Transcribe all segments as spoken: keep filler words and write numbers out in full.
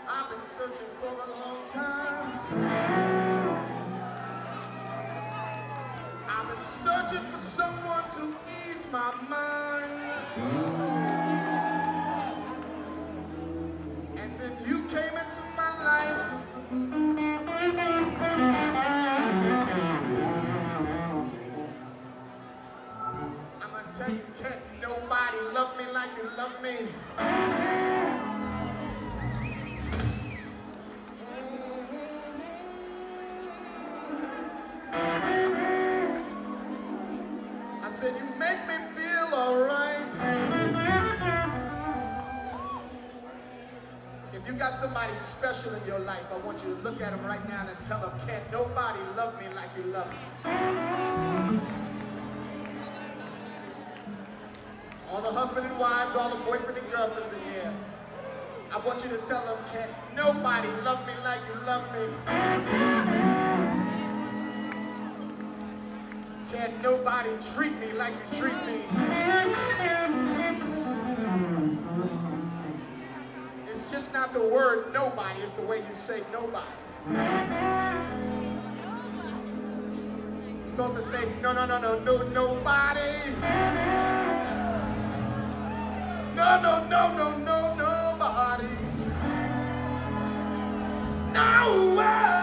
I've been searching for a long time. I've been searching for someone to ease my mind. And then you came into my life. I'm gonna tell you, can't nobody love me like you love me. I said, you make me feel alright. If you got somebody special in your life, I want you to look at them right now and tell them, can't nobody love me like you love me. All the husband and wives, all the boyfriend and girlfriends in here, I want you to tell them, can't nobody love me like you love me. Can't nobody treat me like you treat me. It's just not the word nobody, it's the way you say nobody. You're supposed to say no, no, no, no, no, nobody. No, no, no, no, no, nobody. No. Uh,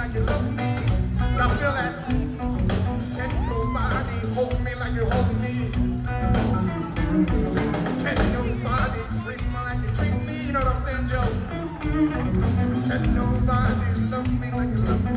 like you love me. Y'all feel that? Can nobody hold me like you hold me? Can nobody treat me like you treat me? You know what I'm saying, Joe? Can nobody love me like you love me?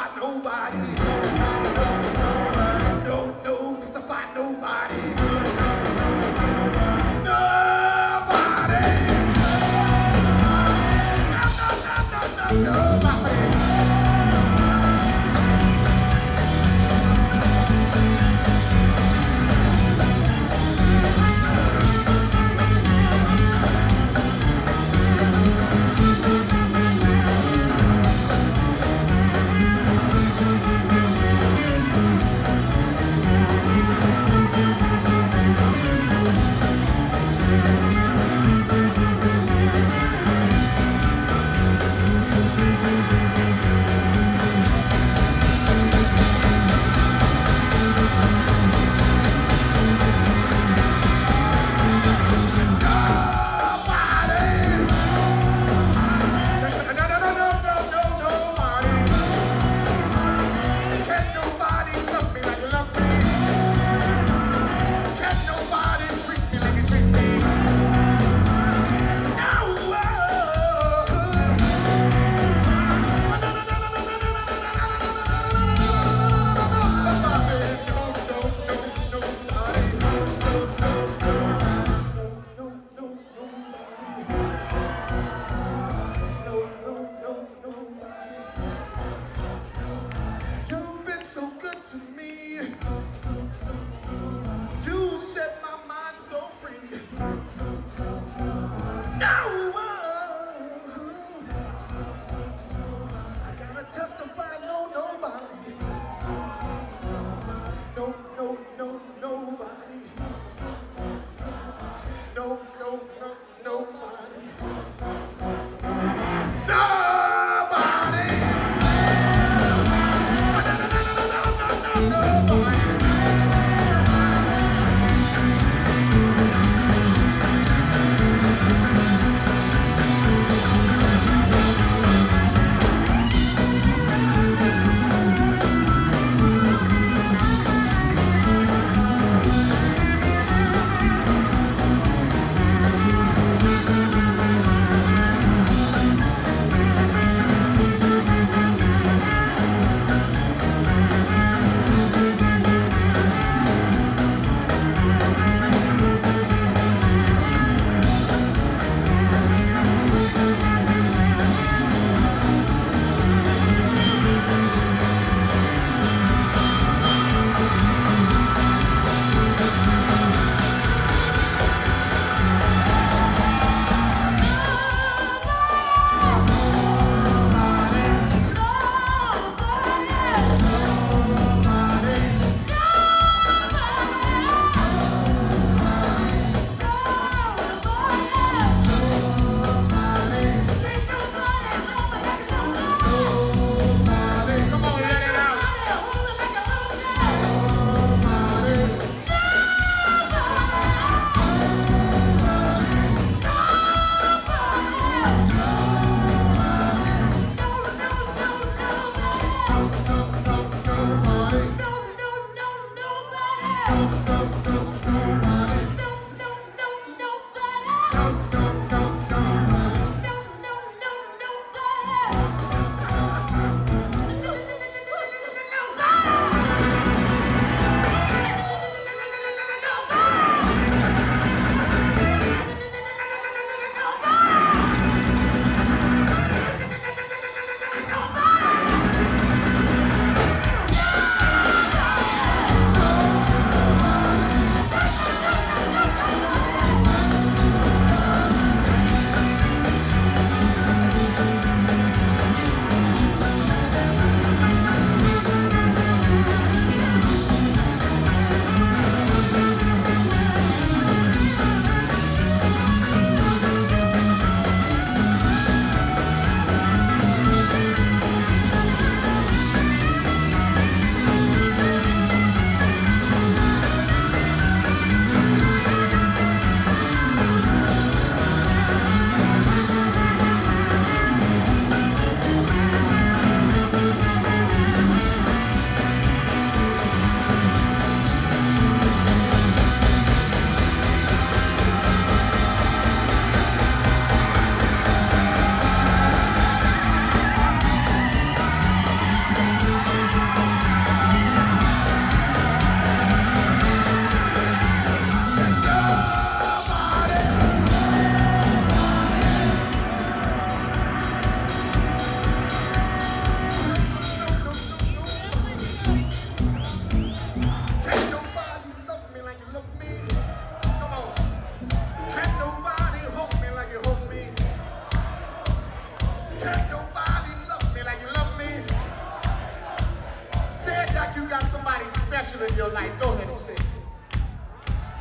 Nobody. No, no, testify nobody.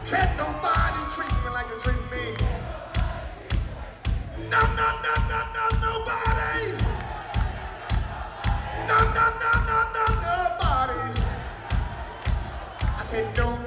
Can't nobody treat me like you treat me. No, no, no, no, no, nobody. No, no, no, no, no, nobody. I said no.